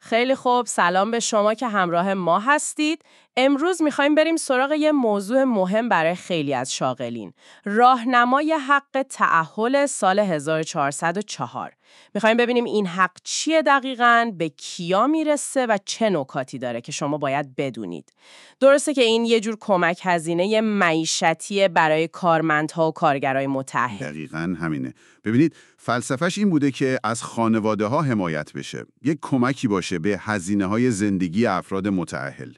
خیلی خوب، سلام به شما که همراه ما هستید. امروز میخوایم بریم سراغ یه موضوع مهم برای خیلی از شاغلین. راهنمای حق تأهل سال 1404. میخوایم ببینیم این حق چیه دقیقاً، به کیا میرسه و چه نکاتی داره که شما باید بدونید. درسته که این یه جور کمک هزینه معیشتی برای کارمندها و کارگرای متأهل. دقیقاً همینه. ببینید فلسفهش این بوده که از خانواده ها حمایت بشه. یک کمکی باشه به هزینه های زندگی افراد متأهل.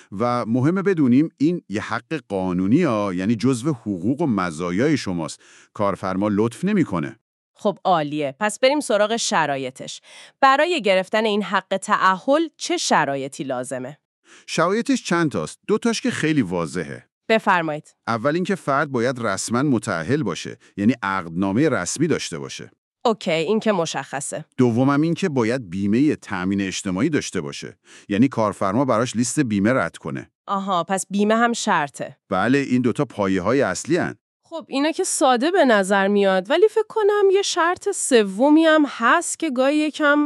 و مهمه بدونیم این یه حق قانونی یعنی جزو حقوق و مزایای شماست. کارفرما لطف نمیکنه. خب عالیه. پس بریم سراغ شرایطش. برای گرفتن این حق تأهل چه شرایطی لازمه؟ شرایطش چند تاست. دو تاش که خیلی واضحه. بفرمایید. اول اینکه فرد باید رسما متأهل باشه، یعنی عقدنامه رسمی داشته باشه. اوکی، این که مشخصه. دومم این که باید بیمه تأمین اجتماعی داشته باشه، یعنی کارفرما براش لیست بیمه رد کنه. آها، پس بیمه هم شرطه. بله، این دوتا پایه‌های اصلی هن. خب اینا که ساده به نظر میاد، ولی فکر کنم یه شرط سومی هم هست که گاهی یکم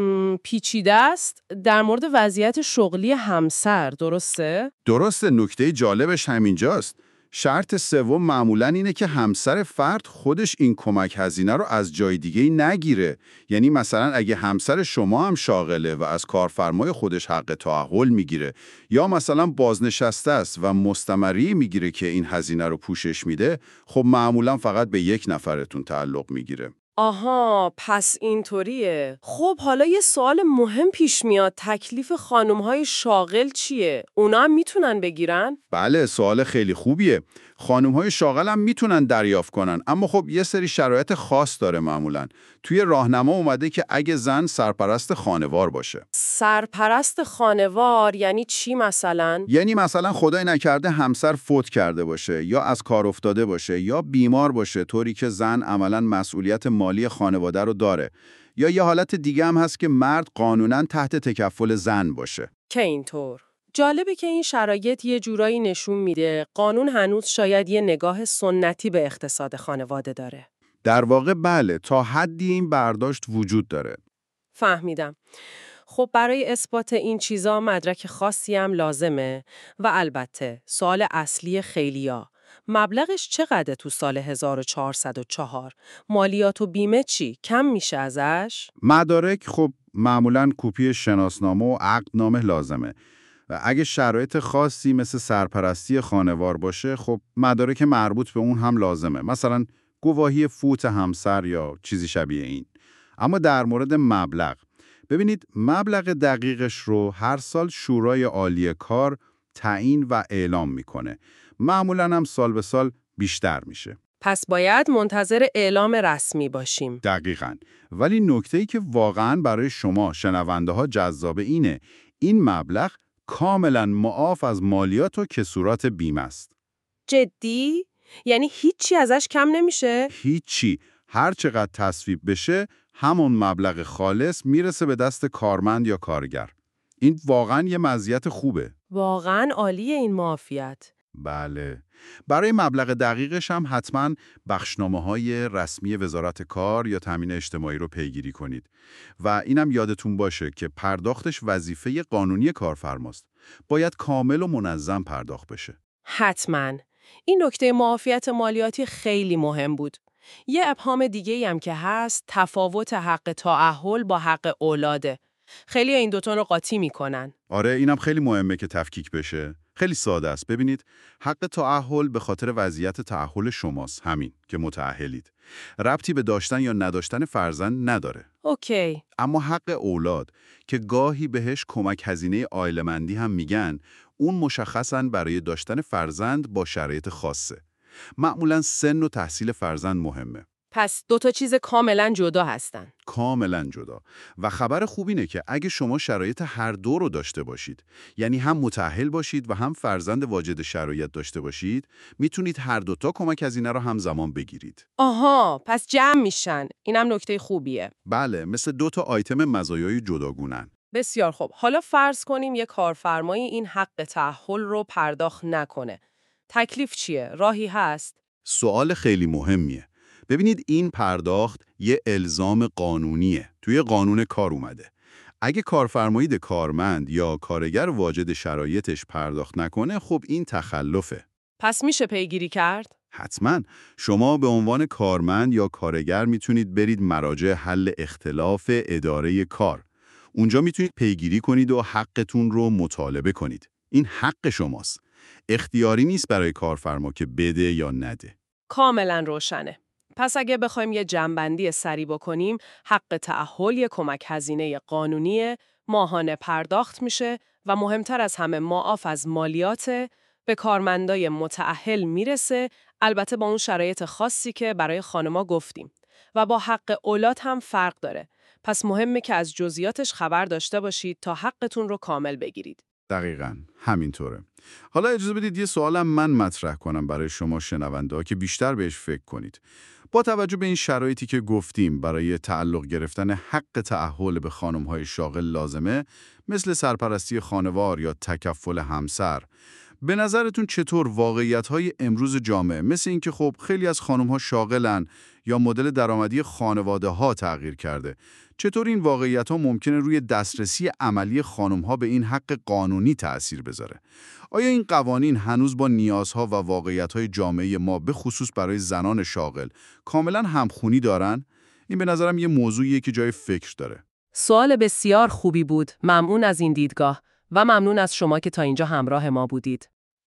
پیچیده است، در مورد وضعیت شغلی همسر. درسته؟ درسته، نکته جالبش همینجاست. شرط سوم معمولاً اینه که همسر فرد خودش این کمک هزینه رو از جای دیگه نگیره. یعنی مثلا اگه همسر شما هم شاغله و از کارفرمای خودش حق تأهل میگیره، یا مثلا بازنشسته است و مستمری میگیره که این هزینه رو پوشش میده، خب معمولاً فقط به یک نفرتون تعلق میگیره. آها، پس اینطوریه. خب حالا یه سوال مهم پیش میاد. تکلیف خانم‌های شاغل چیه؟ اونا هم میتونن بگیرن؟ بله، سوال خیلی خوبیه. خانم‌های شاغل هم میتونن دریافت کنن، اما خب یه سری شرایط خاص داره معمولاً. توی راهنما اومده که اگه زن سرپرست خانوار باشه. سرپرست خانوار یعنی چی مثلا؟ یعنی مثلا خدای نکرده همسر فوت کرده باشه، یا از کار افتاده باشه، یا بیمار باشه، طوری که زن عملاً مسئولیت مالی خانواده رو داره. یا یه حالت دیگه هم هست که مرد قانوناً تحت تکفل زن باشه. که اینطور. جالبه که این شرایط یه جورایی نشون میده قانون هنوز شاید یه نگاه سنتی به اقتصاد خانواده داره. در واقع بله، تا حدی این برداشت وجود داره. فهمیدم. خب برای اثبات این چیزا مدرک خاصی هم لازمه و البته سوال اصلی خیلیا، مبلغش چقدره تو سال 1404؟ مالیات و بیمه چی؟ کم میشه ازش؟ مدارک خب معمولاً کپی شناسنامه و عقدنامه لازمه. و اگه شرایط خاصی مثل سرپرستی خانوار باشه، خب مدارک مربوط به اون هم لازمه. مثلا گواهی فوت همسر یا چیزی شبیه این. اما در مورد مبلغ، ببینید مبلغ دقیقش رو هر سال شورای عالی کار تعیین و اعلام میکنه. معمولاً هم سال به سال بیشتر میشه. پس باید منتظر اعلام رسمی باشیم. دقیقاً. ولی نکته‌ای که واقعاً برای شما شنونده ها جذاب اینه، این مبلغ کاملاً معاف از مالیات و کسورات بیمه است. جدی؟ یعنی هیچی ازش کم نمیشه؟ هیچی. هر چقدر تصویب بشه، همون مبلغ خالص میرسه به دست کارمند یا کارگر. این واقعاً یه مزیت خوبه. واقعاً عالیه این معافیت. بله. برای مبلغ دقیقش هم حتماً بخشنامه‌های رسمی وزارت کار یا تامین اجتماعی رو پیگیری کنید. و اینم یادتون باشه که پرداختش وظیفه قانونی کارفرماست. باید کامل و منظم پرداخت بشه. حتماً. این نکته معافیت مالیاتی خیلی مهم بود. یه ابهام دیگه‌ای هم که هست، تفاوت حق تأهل با حق اولاده. خیلی این دوتا رو قاطی میکنن. آره، اینم خیلی مهمه که تفکیک بشه. خیلی ساده است. ببینید، حق تأهل به خاطر وضعیت تأهل شماست، همین که متأهلید. ربطی به داشتن یا نداشتن فرزند نداره. اوکی. اما حق اولاد که گاهی بهش کمک هزینه عائله‌مندی هم میگن، اون مشخصاً برای داشتن فرزند با شرایط خاصه. معمولاً سن و تحصیل فرزند مهمه. پس دوتا چیز کاملا جدا هستن. کاملا جدا. و خبر خوب اینه که اگه شما شرایط هر دو رو داشته باشید، یعنی هم متأهل باشید و هم فرزند واجد شرایط داشته باشید، میتونید هر دوتا کمک هزینه رو همزمان بگیرید. آها، پس جمع میشن. اینم نکته خوبیه. بله، مثل دوتا آیتم مزایای جداگونن. بسیار خوب. حالا فرض کنیم یک کارفرمایی این حق تأهل رو پرداخت نکنه. تکلیف چیه؟ راهی هست؟ سوال خیلی مهمیه. ببینید این پرداخت یه الزام قانونیه. توی قانون کار اومده. اگه کارفرمایی کارمند یا کارگر واجد شرایطش پرداخت نکنه، خب این تخلفه. پس میشه پیگیری کرد؟ حتما. شما به عنوان کارمند یا کارگر میتونید برید مراجع حل اختلاف اداره کار. اونجا میتونید پیگیری کنید و حقتون رو مطالبه کنید. این حق شماست. اختیاری نیست برای کارفرما که بده یا نده. کاملا روشنه. پس اگه بخوایم یه جمع‌بندی سریع بکنیم، حق تعهل یه کمک هزینه قانونیه، ماهانه پرداخت میشه و مهمتر از همه معاف از مالیات، به کارمندای متأهل میرسه، البته با اون شرایط خاصی که برای خانما گفتیم. و با حق اولاد هم فرق داره. پس مهمه که از جزئیاتش خبر داشته باشید تا حقتون رو کامل بگیرید. دقیقاً همینطوره. حالا اجازه بدید یه سوالم من مطرح کنم برای شما شنونده ها که بیشتر بهش فکر کنید. با توجه به این شرایطی که گفتیم برای تعلق گرفتن حق تعهل به خانم‌های شاغل لازمه، مثل سرپرستی خانوار یا تکفل همسر، به نظرتون چطور واقعیت‌های امروز جامعه مثل اینکه خب خیلی از خانم‌ها شاغلن یا مدل درآمدی خانواده‌ها تغییر کرده، چطور این واقعیت‌ها ممکنه روی دسترسی عملی خانم‌ها به این حق قانونی تأثیر بذاره؟ آیا این قوانین هنوز با نیازها و واقعیت‌های جامعه ما به خصوص برای زنان شاغل کاملاً همخوانی دارن؟ این به نظرم یه موضوعیه که جای فکر داره. سوال بسیار خوبی بود. ممنون از این دیدگاه و ممنون از شما که تا اینجا همراه ما بودید.